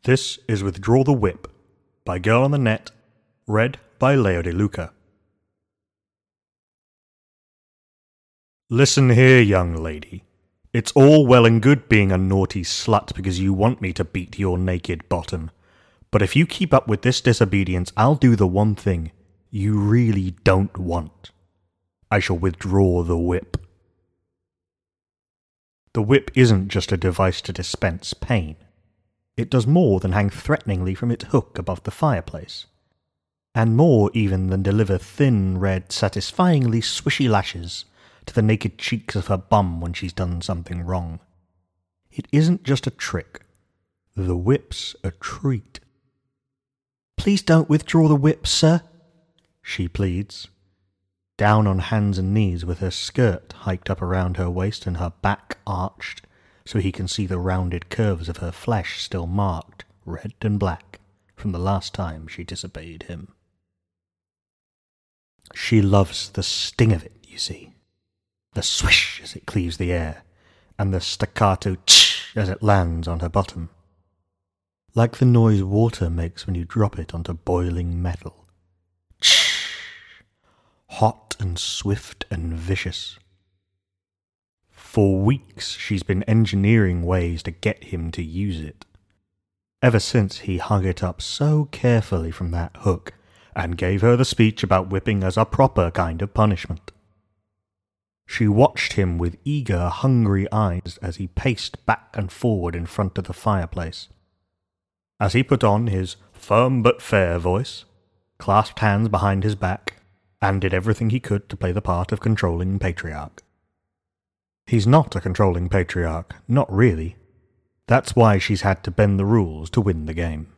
This is Withdraw the Whip by Girl on the Net, read by Leo De Luca. Listen here, young lady. It's all well and good being a naughty slut because you want me to beat your naked bottom. But if you keep up with this disobedience, I'll do the one thing you really don't want. I shall withdraw the whip. The whip isn't just a device to dispense pain. It does more than hang threateningly from its hook above the fireplace, and more even than deliver thin, red, satisfyingly swishy lashes to the naked cheeks of her bum when she's done something wrong. It isn't just a trick. The whip's a treat. "Please don't withdraw the whip, sir," she pleads, down on hands and knees with her skirt hiked up around her waist and her back arched, so he can see the rounded curves of her flesh still marked, red and black, from the last time she disobeyed him. She loves the sting of it, you see. The swish as it cleaves the air, and the staccato tsh as it lands on her bottom. Like the noise water makes when you drop it onto boiling metal. Tsh! Hot and swift and vicious. For weeks she's been engineering ways to get him to use it. Ever since he hung it up so carefully from that hook and gave her the speech about whipping as a proper kind of punishment. She watched him with eager, hungry eyes as he paced back and forward in front of the fireplace. As he put on his firm but fair voice, clasped hands behind his back, and did everything he could to play the part of controlling patriarch. He's not a controlling patriarch, not really. That's why she's had to bend the rules to win the game.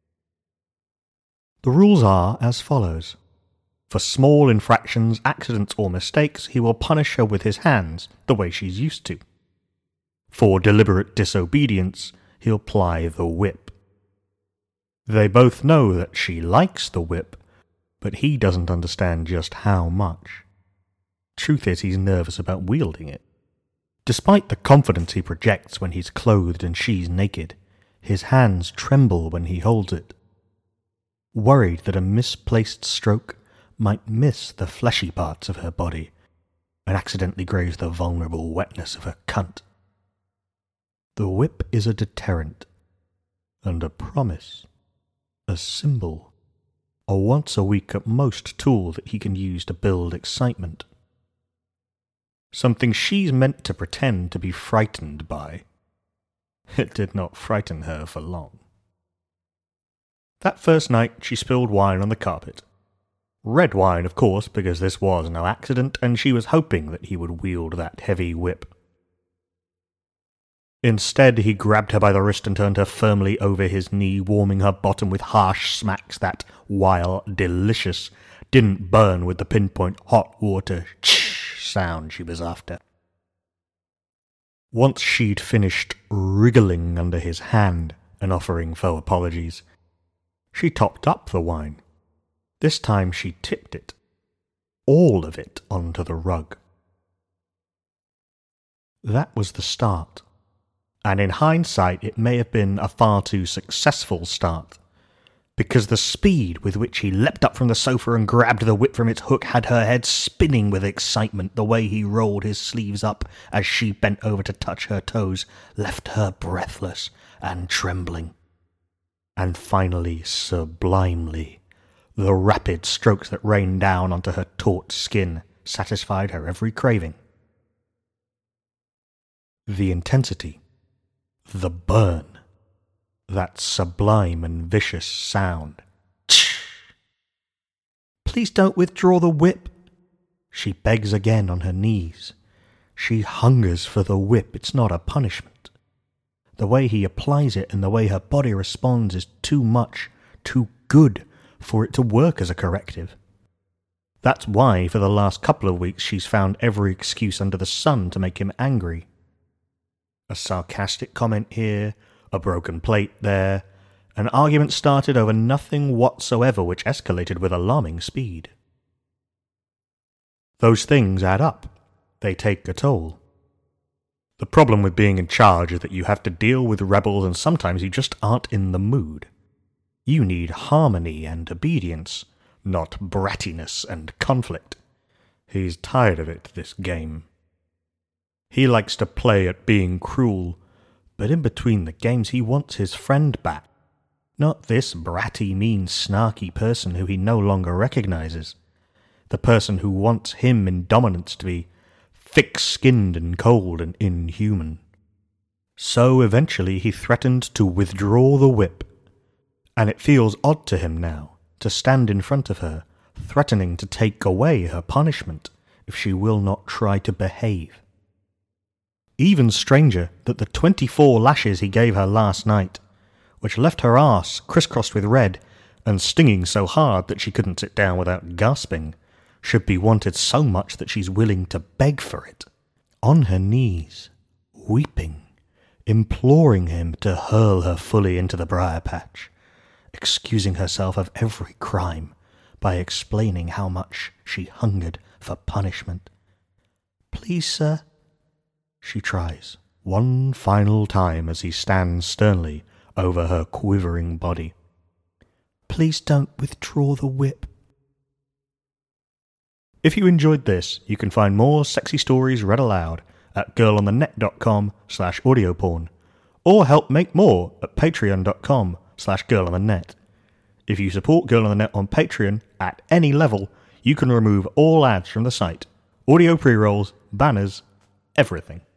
The rules are as follows. For small infractions, accidents or mistakes, he will punish her with his hands, the way she's used to. For deliberate disobedience, he'll ply the whip. They both know that she likes the whip, but he doesn't understand just how much. Truth is, he's nervous about wielding it. Despite the confidence he projects when he's clothed and she's naked, his hands tremble when he holds it. Worried that a misplaced stroke might miss the fleshy parts of her body and accidentally graze the vulnerable wetness of her cunt. The whip is a deterrent, and a promise, a symbol, a once-a-week at most tool that he can use to build excitement. Something she's meant to pretend to be frightened by. It did not frighten her for long. That first night she spilled wine on the carpet. Red wine, of course, because this was no accident, and she was hoping that he would wield that heavy whip. Instead, he grabbed her by the wrist and turned her firmly over his knee, warming her bottom with harsh smacks that, while delicious, didn't burn with the pinpoint hot water sound she was after. Once she'd finished wriggling under his hand and offering faux apologies, she topped up the wine. This time she tipped it, all of it, onto the rug. That was the start, and in hindsight it may have been a far too successful start, because the speed with which he leapt up from the sofa and grabbed the whip from its hook had her head spinning with excitement. The way he rolled his sleeves up as she bent over to touch her toes left her breathless and trembling. And finally, sublimely, the rapid strokes that rained down onto her taut skin satisfied her every craving. The intensity, the burn, that sublime and vicious sound. Tsh! "Please don't withdraw the whip," she begs again on her knees. She hungers for the whip. It's not a punishment. The way he applies it and the way her body responds is too much, too good for it to work as a corrective. That's why for the last couple of weeks she's found every excuse under the sun to make him angry. A sarcastic comment here, a broken plate there, an argument started over nothing whatsoever which escalated with alarming speed. Those things add up. They take a toll. The problem with being in charge is that you have to deal with rebels and sometimes you just aren't in the mood. You need harmony and obedience, not brattiness and conflict. He's tired of it, this game. He likes to play at being cruel, but in between the games he wants his friend back. Not this bratty, mean, snarky person who he no longer recognizes. The person who wants him in dominance to be thick-skinned and cold and inhuman. So eventually he threatened to withdraw the whip, and it feels odd to him now to stand in front of her, threatening to take away her punishment if she will not try to behave. Even stranger that the 24 lashes he gave her last night, which left her arse crisscrossed with red and stinging so hard that she couldn't sit down without gasping, should be wanted so much that she's willing to beg for it, on her knees, weeping, imploring him to hurl her fully into the briar patch, excusing herself of every crime by explaining how much she hungered for punishment. "Please, sir," she tries, one final time as he stands sternly over her quivering body. "Please don't withdraw the whip." If you enjoyed this, you can find more sexy stories read aloud at girlonthenet.com/audioporn, or help make more at patreon.com/girlonthenet. If you support Girl on the Net on Patreon at any level, you can remove all ads from the site, audio pre-rolls, banners, everything.